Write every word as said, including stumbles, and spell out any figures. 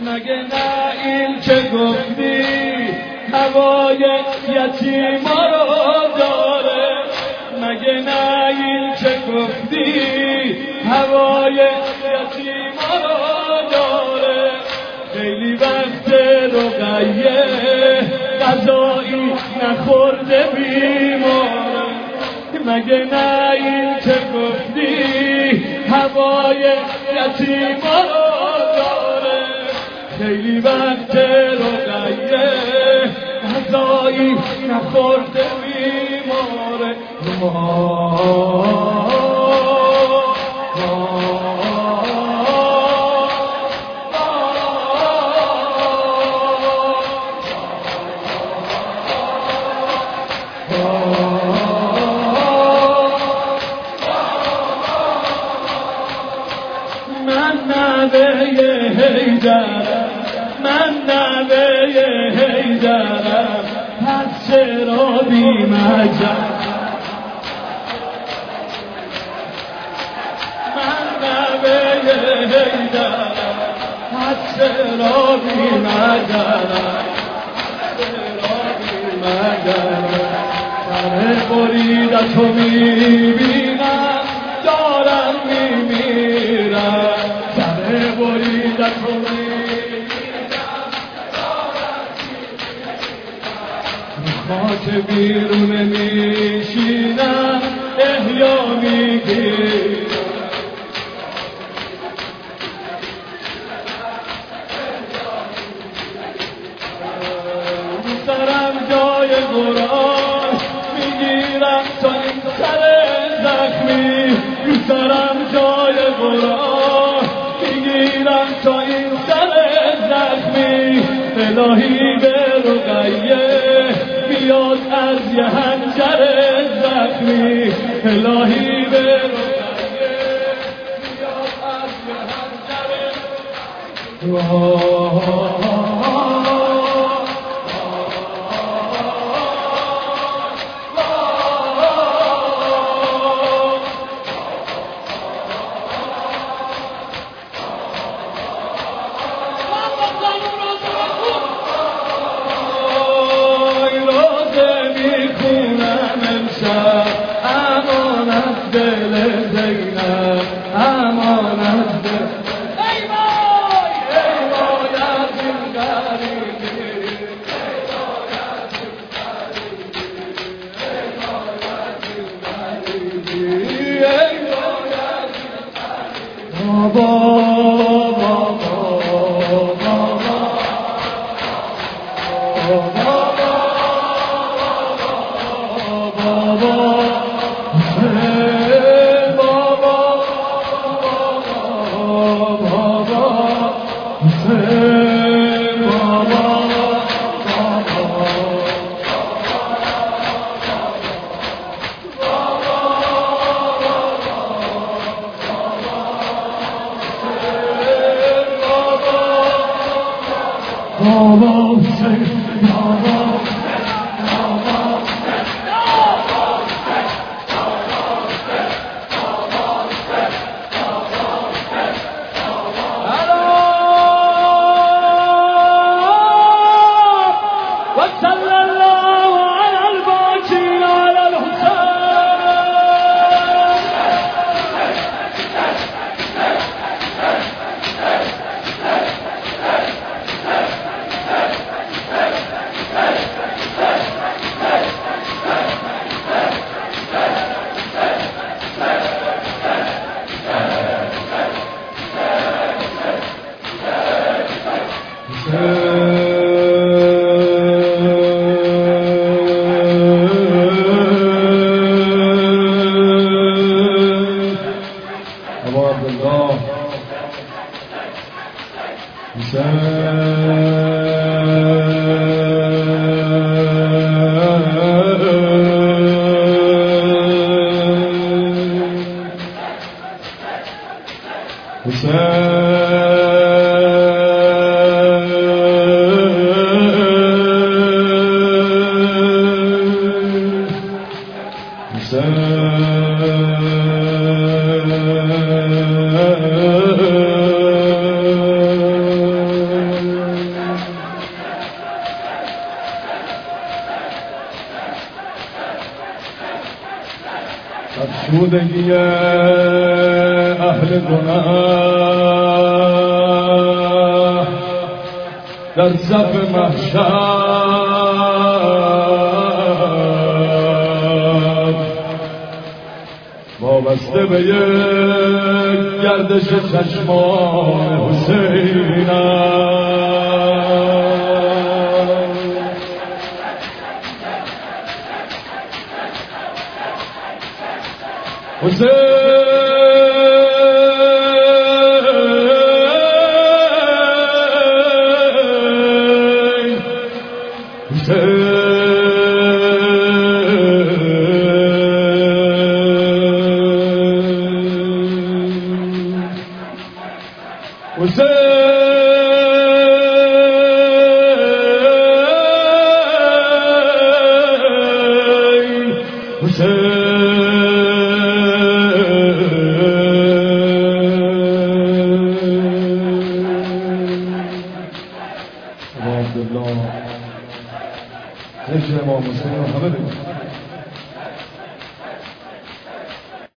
مگه نه این که گفتی هوای یتیما رو داره، مگه نه این که گفتی هوای یتیما رو داره. خیلی وقت رقیه غذایی نخورده بیماره، مگه نه این که گفتی هوای یتیما رو داره. خیلی وقت رقیه غذایی نخورده بیماره. من نوه حیدرم، من نوه حیدرم، پس چرا بی مجرم. من نوه حیدرم، پس چرا بی مجرم، چرا بی مجرم. سر بریدتو میبینم دارم میمیرم، سر بریدتو میبینم دارم میمیرم. خاک بیرون میشینم احیا میگیرم. سرم جای قرآن میگیرم تا این سر زخمی، سرم جای قرآن میگیرم تا این سر زخمی. الهی به رقیه بیاد از یه حنجر زخمی، الهی به رقیه بیاد از یه حنجر زخمی. امانت دل زینب، امانت دل ای وای ای وای از این غریبی، ای وای از این غریبی، ای وای از این غریبی، ای وای از این غریبی. بابا بابا آسودگی اهل گناه در صف محشر وابسته به یک گردش چشمان حسین حسین عبدالله ذکر امام حسین رو همه بگید.